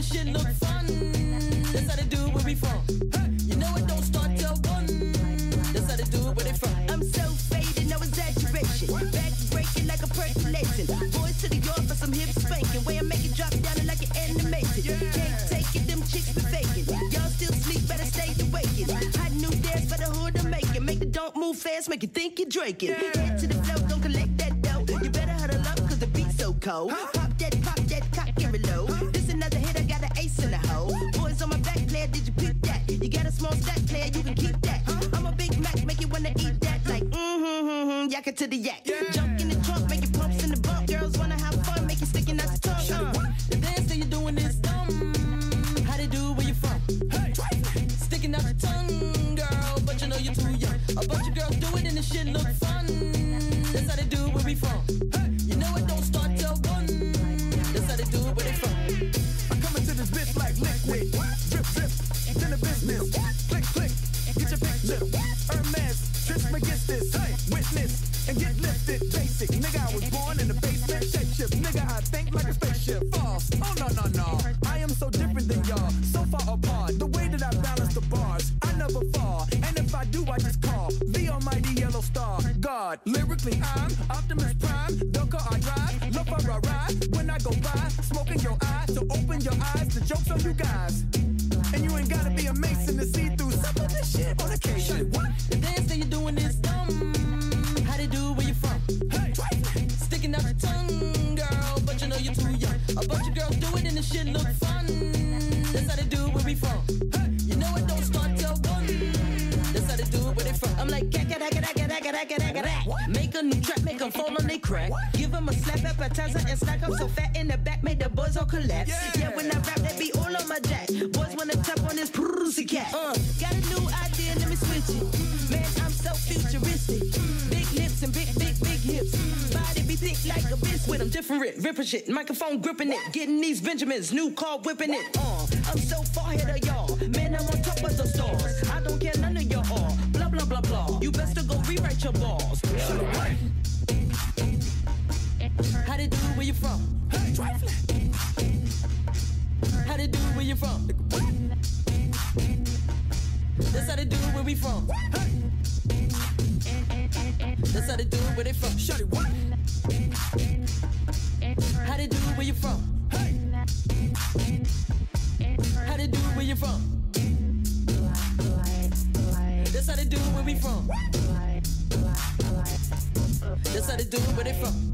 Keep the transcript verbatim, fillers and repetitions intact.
the shit look fun. That's how they do where we from. You know it don't start till one. That's how they do it where they from. I'm so faded, no exaggeration. Back breaking like a percolation. Boys to the yard for some hip spanking. Way I make it drop down it like an animation. Can't take it, them chicks be faking. Y'all still sleep, better stay awakened. Hot new dance for the hood to make it. Make it don't move fast, make you think you're drinking. Head to the flow, don't collect that dough. You better huddle up, cause the beat's so cold. Pop that, pop that, cock and reload. This another hit, I got an ace in the hole. Boys on my back, player, did you pick that? You got a small stack, player, you can keep that. I'm a Big Mac, make you wanna eat that. Like, mm-hmm, mm-hmm, yak it to the yak. Jump in the trunk, make it pumps in the bump. Girls wanna have fun, make it sticking out the tongue. Uh. The dance that you're doing is dumb. How they do where you from? Hey. Sticking out the tongue, girl, but you know you're too young. A bunch of girls do it and the shit look fun. That's how they do where we from. You know it don't start till one. That's how they do it where they from. I come into this bitch like liquid. Drip, drip, in the business. Click, click, get your picture. Hermes, Trismegistus. Witness and get lifted. Basic, nigga, I was born in the basement. Shape shift, nigga, I think like a spaceship. False, oh no, no, no. I am so different than y'all, so far apart. The way that I balance the bars, I never fall. And if I do, I just call the almighty yellow star. God, lyrically, I'm Optimus Prime. The car I drive, love how I ride. When I go by, smoking your eye. So open your eyes, the joke's on you guys. And you ain't gotta be a Mason to see through some of this shit on occasion. What? The dance that you're doing is dumb. How they do where you from? Hey. Sticking out your tongue, girl, but you know you're too young. A bunch of girls do it and the shit look fun. That's how they do where we from. You know it don't start till one. That's how they do it where they from. I'm like, gat, gat, gat, gat, gat, gat, gat, gat, gat. Make a new track, make them fall on they crack. Give them a slap appetizer and stack up so fat in the back, make the boys all collapse. Yeah, yeah when I rap, they be all on my jack. Boys wanna tap on this pussy cat. Uh, got a new idea, let me switch it. Man, I'm so futuristic. Big lips and big, big, big hips. Body be thick like a biscuit. I'm different, ripping shit. Microphone gripping it. Getting these Benjamins, new car whipping it. Uh, I'm so far ahead of y'all. Man, I'm on top of the stars. I don't care none of y'all. Blah, blah, blah, blah. You best to go rewrite your balls. How they do where you from? Hey. How they do where you from? That's how they do where we from. That's how they do where they from. Shut it, what? How they do where you from? Hey. How they do where you from? That's how they do where we from. That's how they do where they from.